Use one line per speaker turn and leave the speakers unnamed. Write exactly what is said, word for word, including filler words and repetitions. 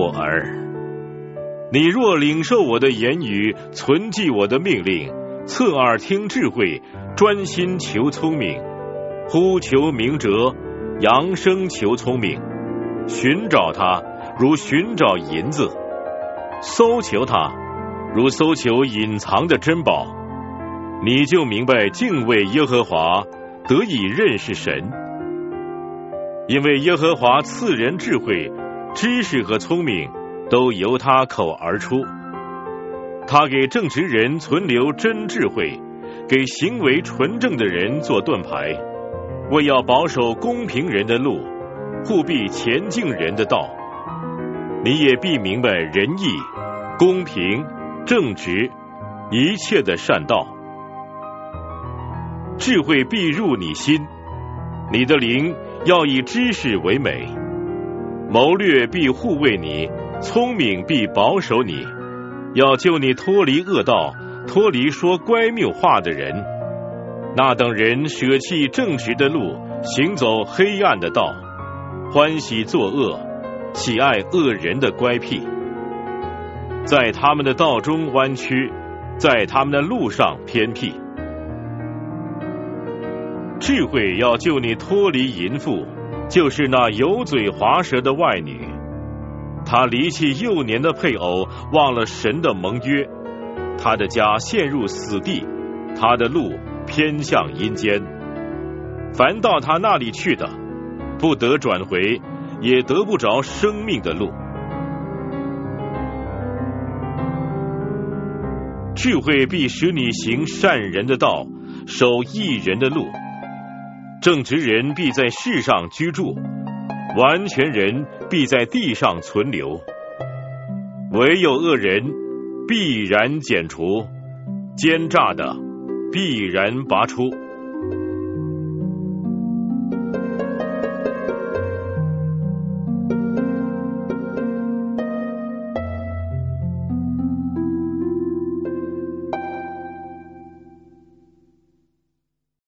我儿，你若领受我的言语，存记我的命令，侧耳听智慧，专心求聪明，呼求明哲，扬声求聪明，寻找他如寻找银子，搜求他如搜求隐藏的珍宝，你就明白敬畏耶和华，得以认识神。因为耶和华赐人智慧，知识和聪明都由他口而出。他给正直人存留真智慧，给行为纯正的人做盾牌，为要保守公平人的路，护庇前进人的道。你也必明白仁义、公平、正直，一切的善道。智慧必入你心，你的灵要以知识为美。谋略必护卫你，聪明必保守你，要救你脱离恶道，脱离说乖谬话的人。那等人舍弃正直的路，行走黑暗的道，欢喜作恶，喜爱恶人的乖僻，在他们的道中弯曲，在他们的路上偏僻。智慧要救你脱离淫妇，就是那油嘴滑舌的外女。她离弃幼年的配偶，忘了神的盟约，她的家陷入死地，她的路偏向阴间。凡到她那里去的，不得转回，也得不着生命的路。智慧必使你行善人的道，守义人的路。正直人必在世上居住，完全人必在地上存留。唯有恶人必然剪除，奸诈的必然拔出。